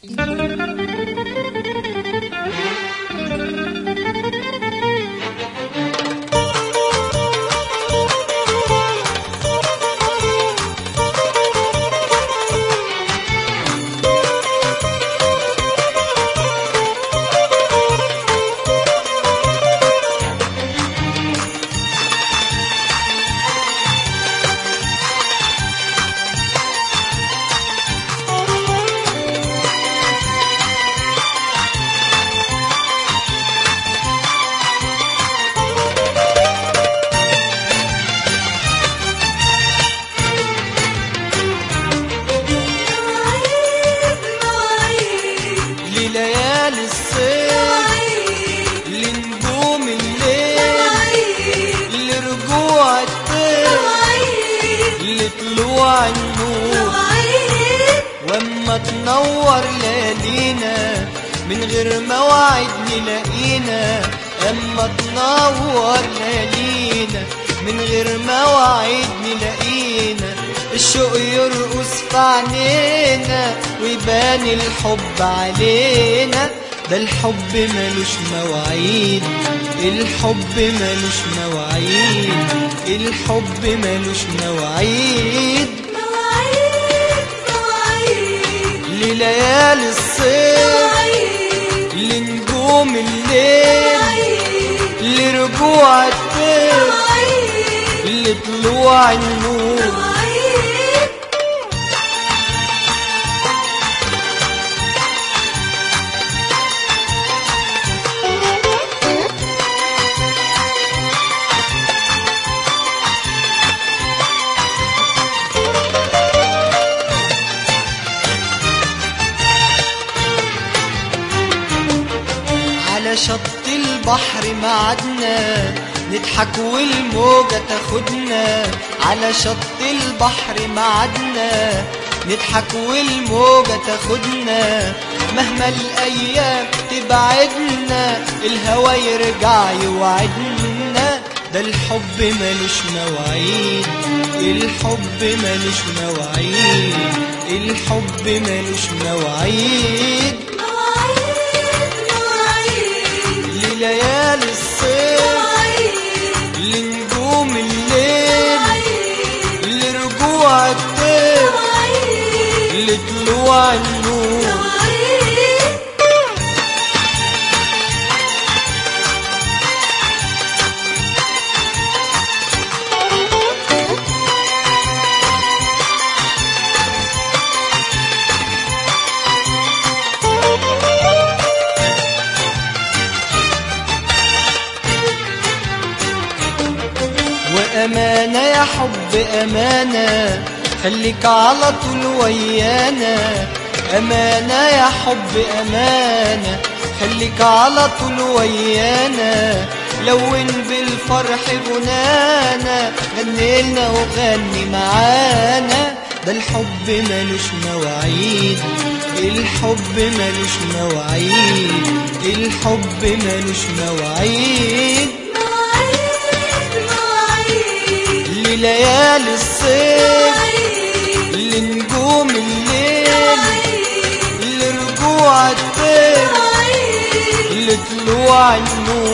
طلوع النور واما تنور ليالينا من غير موعد نلاقينا. اما تنور ليالينا من غير موعد نلاقينا. الشوق يرقص في عينينا ويبان الحب علينا. ده الحب ملوش مواعيد، الحب ملوش مواعيد، الحب ملوش مواعيد. لليالي الصيف، لنجوم الليل، لرجوع الطير، لطلوع النور. على شط البحر معدنا نضحك والموجة تاخدنا. على شط البحر معدنا نضحك والموجة تاخدنا. مهما الأيام تبعدنا الهوى يرجع يوعدنا. ده الحب ملوش مواعيد، الحب ملوش مواعيد، الحب ملوش مواعيد. ليالي الصيف، لنجوم الليل، لرجوع الطير، لطلوع النور. أمانة يا حب أمانة خليك على طول ويانا. أمانة يا حب أمانة خليك على طول ويانا. لون بالفرح غنانا، غنيلنا وغني معانا. ده الحب ملوش مواعيد، الحب ملوش مواعيد، الحب ملوش مواعيد. ليالي الصيف، لنجوم الليل، لرجوع الطير، لطلوع النور.